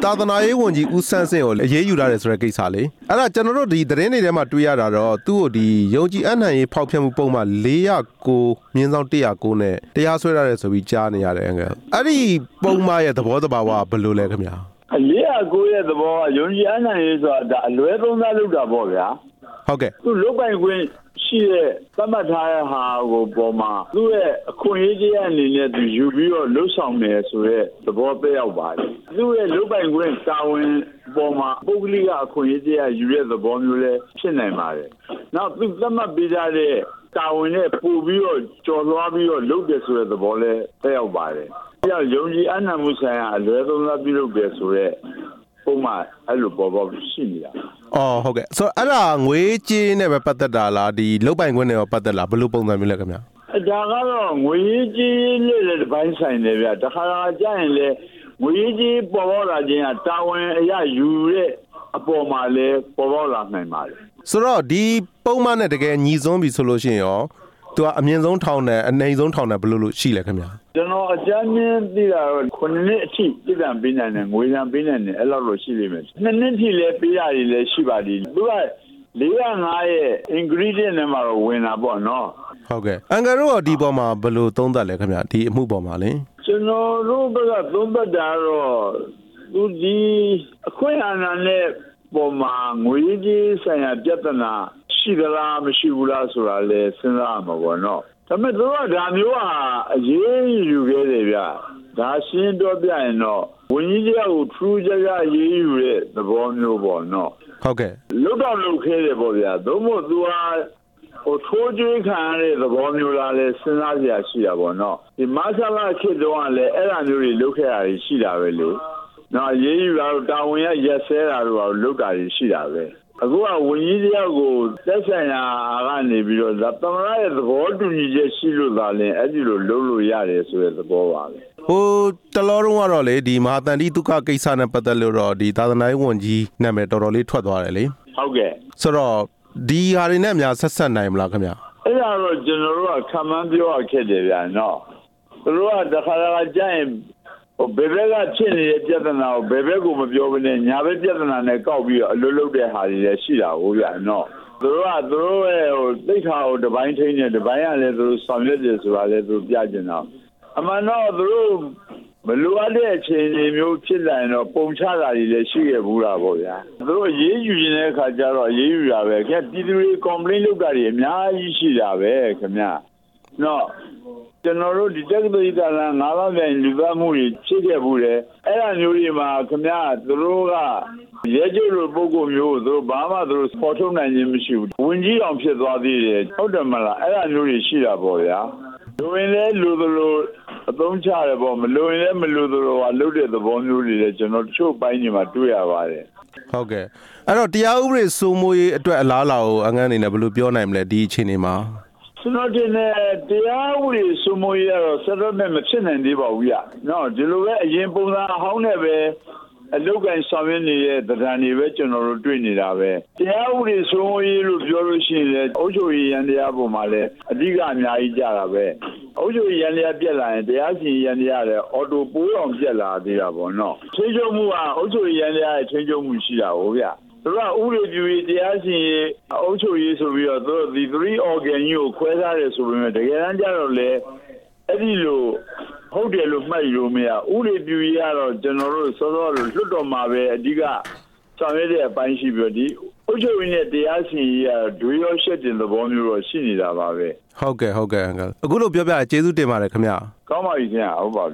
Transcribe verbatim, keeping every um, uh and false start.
သာသနာရေးဝန်ကြီးဦးဆန်းစင်ကိုအရေးယူလာတယ်ဆိုတဲ့ကိစ္စလေအဲ့ဒါကျွန်တော်တို့ဒီသတင်းတွေထဲမှာတွေ့ရတာတော့သူ့ကိုဒီယုံကြည်အနှံရေးဖောက်ဖျက်မှုပုံမှန်၄၀၉မြင်းဆောင်၁၀၉နဲ့တရားစွဲရတယ်ဆိုပြီးကြားနေရတယ်အငယ်အဲ့ဒီပုံမှန်ရဲ့သဘောတဘာဝဘယ်လိုလဲခင်ဗျာ၄၀၉ရဲ့သဘောကယုံကြည်အနှံရေးဆိုတာဒါအလွဲသုံးစားလုပ်တာပေါ့ဗျာဟုတ်ကဲ့သူလုတ်ပိုင်ခွင့်ရှိတဲ့သတ်မှတ်ထားတဲ့ဟာကိုပေါ်မှာသူ့ရဲ့အခွင့်အရေးကြီးအနေနဲ့သူယူပြီးတော့လှုပ်ဆောင်နေဆိုတဲ့သဘောသက်ရောက်ပါတယ်သူ့ရဲ့လုတ်ပိုင်ခွင့်တာဝန်ပေါ်မှာပုဂ္ဂလိကအခွင့်အရေးကြီးယူတဲ့သဘောမျိုးလည်းဖြစ်နိုင်ပါတယ်နောက်သူသတ်မှတ်ပေးထားတဲ့တာဝန်နဲ့ပို့ပြီးတော့ကြော်သွားပြီးတော့လုပ်တယ်ဆိုတဲ့သဘောလည်းသက်ရောက်ပါတယ်အဲဒါယုံကြည်အနှံမှုဆိုင်ရာအလွဲသုံးစားပြုလုပ်တယ်ဆိုတဲ့ပုံမှန်အဲ့လိုပေါ်ပေါ်ရှိနေတာအော်ဟုတ်ကဲ့ဆိုတော့အဲ့ဒါငွေကြေးနဲ့ပဲပတ်သက်တာလားဒီလုတ်ပိုင်ခွင့်နဲ့ရောပတ်သက်လားဘယ်လိုပုံစံမျိုးလဲခင်ဗျာဒါကတော့ငွေကြေးနဲ့လည်းတစ်ပိုင်းဆိုင်တယ်ဗျတခါတခါကြာရင်လေငွေကြေးပေါ်ပေါ်လာခြင်းကတာဝန်အရယူတဲ့အပေါ်မှာလည်းပေါ်ပေါ်လာနိုင်ပါတယ်ဆိုတော့ဒီပုံမှန်နဲ့တကယ်ညီစွန်းပြီဆိုလို့ရှိရင်ရောသူကအမြင့်ဆုံးထောင်နဲ့အနိမ့်ဆုံးထောင်နဲ့ဘယ်လိုလို့ရှိလဲခင်ဗျာကျွန်တော်အကြမ်းမြင်သိတာတော့ခုနှစ်အထိပြည်တံပေးနိုင်တယ်ငွေရန်ပေးနိုင်တယ်အဲ့လိုလို့ရှိလိမ့်မယ်နှစ်နှစ်ထိလည်းပေးရတယ်လည်းရှိပါသေးတယ်သူက၄၀၅ရဲ့ ingredient နဲ့မှာတော့ဝင်တာပေါ့နော်ဟုတ်ကဲ့အန်ကယ်တို့ကဒီပေါ်မှာဘယ်လိုသုံးသပ်လဲခင်ဗျာဒီအမှုပေါ်မှာလေကျွန်တော်တို့ဘက်ကသုံးသပ်တာတော့သူဒီအခွင့်အာဏာနဲ့ပေါ်မှာငွေကြေးဆိုင်ရာပြဿနာရှိသလားမရှိဘူးလားဆိုတာလည်းစဉ်းစားမှာပေါ့နော်ဒါပေမဲ့သူကဒါမျိုးဟာအရေးယူခဲ့တယ်ဗျဒါရှင်းတော့ပြရင်တော့ဝန်ကြီးတရားကိုထူးခြားခြားရေးယူတဲ့သဘောမျိုးပေါ့နော်ဟုတ်ကဲ့လုတ်တော့လုတ်ခဲ့တယ်ပေါ့ဗျာသို့မဟုတ်သူဟာဟိုထိုးကျွေးခံရတဲ့သဘောမျိုးလားလဲစဉ်းစားစရာရှိတာပေါ့နော်ဒီမဆလာခေတ်တုန်းကလည်းအဲ့ဒါမျိုးတွေလုတ်ခဲ့တာရှိတာပဲလေနော်ရေးယူတာတော့တာဝန်ရရက်စဲတာတော့လုတ်တာရှိတာပဲအခုကဝန်ကြီးတရားကိုသက်ဆိုင်ရာကနေပြီးတော့သမ္မတရဲ့သဘောတူညီချက်ရှိလို့သာလျှင်အဲ့ဒီလိုလုပ်လို့ရတယ်ဆိုတဲ့သဘောပါပဲဟိုတလောတုန်းကတော့လေဒီမဟာတန်တိဒုက္ခကိစ္စနဲ့ပတ်သက်လို့တော့ဒီသာသနာရေးဝန်ကြီးနာမည်တော်တော်လေးထွက်သွားတယ်လေဟုတ်ကဲ့ဆိုတော့ဒီဟာတွေနဲ့အများဆက်ဆက်နိုင်မလားခင်ဗျာအဲ့ဒါတော့ကျွန်တော်တို့ကခံမှန်းပြောရခဲ့တယ်ဗျာနော်သူတို့ကတခါတခါကြာရင်ဟိုဘယ်ဘက်ကဖြစ်နေတဲ့ပြဿနာကိုဘယ်ဘက်ကိုမပြောဘဲနဲ့ညာဘက်ပြဿနာနဲ့ကောက်ပြီးတော့အလွတ်လွတ်တဲ့ဟာတွေလည်းရှိတာဟုတ်ဗျာနော်သူတို့ကသူတို့ရဲ့ဟိုသိခါကိုတပိုင်းထိန်းနေတပိုင်းကလည်းသူတို့ဆောင်ရွက်တယ်ဆိုတာလည်းသူပြကျင်တော့အမှန်တော့သူတို့မလိုအပ်တဲ့အခြေအနေမျိုးဖြစ်လာရင်တော့ပုံချတာတွေလည်းရှိခဲ့ဘူးလားပေါ့ဗျာသူတို့ရေးယူနေတဲ့အခါကျတော့ရေးယူတာပဲခင်ဗျပြည်သူတွေ complaint လုပ်တာတွေအများကြီးရှိတာပဲခင်ဗျနော်ကျွန်တော်တို့ဒီတက္ကသိုလ်ကလည်းငါးပါးပြန်လူသားမှုတွေဖြစ်ခဲ့ဘူးလေအဲ့ဒါမျိုးတွေမှာခင်ဗျသူတို့ကရဲကျုပ်လိုပုံကိုမျိုးသူတို့ဘာမှသူတို့ပေါ်ထုတ်နိုင်ခြင်းမရှိဘူးဝင်ကြီးအောင်ဖြစ်သွားသေးတယ်ဟုတ်တယ်မလားအဲ့ဒါမျိုးတွေရှိတာပေါ့ဗျာလူဝင်လဲလူသလိုအသုံးချတယ်ပေါ့မလူရင်လည်းမလူသလိုဟာလုပ်တဲ့သဘောမျိုးတွေလည်းကျွန်တော်တချို့ပိုင်းတွေမှာတွေ့ရပါတယ်ဟုတ်ကဲ့အဲ့တော့တရားဥပဒေစိုးမိုးရေးအတွက်အလားအလာကိုအငန်းအနေနဲ့ဘယ်လိုပြောနိုင်မလဲဒီအခြေအနေမှာကျွန်တော်တင်တဲ့တရားဥပဒေစိုးမိုးရေးတော့ဆက်တော့မဖြစ်နိုင်သေးပါဘူးဗျ။နော်ဒီလိုပဲအရင်ပုံစံအဟောင်းနဲ့ပဲအလုပ်ကိုင်ဆောင်ရွက်နေတဲ့တရားတွေပဲကျွန်တော်တို့တွေ့နေတာပဲ။တရားဥပဒေစိုးမိုးရေးလို့ပြောလို့ရှိရင်လည်းအုပ်ချုပ်ရေးရန်တရားပေါ်မှာလည်းအဓိကအများကြီးကြတာပဲ။အုပ်ချုပ်ရေးရန်တရားပြက်လာရင်တရားစီရင်ရန်တရားလည်းအော်တိုပိုးအောင်ပြက်လာသေးတာပေါ့နော်။ချင်းချုပ်မှုကအုပ်ချုပ်ရေးရန်တရားရဲ့ချင်းချုပ်မှုရှိတာဟုတ်ဗျ။သူကဥပဒေပြုရေးတရားစီရင်အုပ်ချုပ်ရေးဆိုပြီးတော့သူတို့ဒီthree organ ကြီးကိုခွဲထားတယ်ဆိုပေမဲ့တကယ်တမ်းကျတော့လေအဲ့ဒီလိုဟုတ်တယ်လို့မှတ်လို့မရဥပဒေပြုရေးကတော့ကျွန်တော်တို့စောစောလွတ်တော်မှာပဲအဓိကဆောင်ရွက်တဲ့အပိုင်းရှိပြီးတော့ဒီအုပ်ချုပ်ရေးနဲ့တရားစီရင်ရေးကဒွေရောရှက်တင်သဘောမျိုးတော့ရှိနေတာပါပဲဟုတ်ကဲ့ဟုတ်ကဲ့အန်ကယ်အခုလိုပြောပြကျေးဇူးတင်ပါတယ်ခင်ဗျာကောင်းပါပြီခင်ဗျာဟုတ်ပါ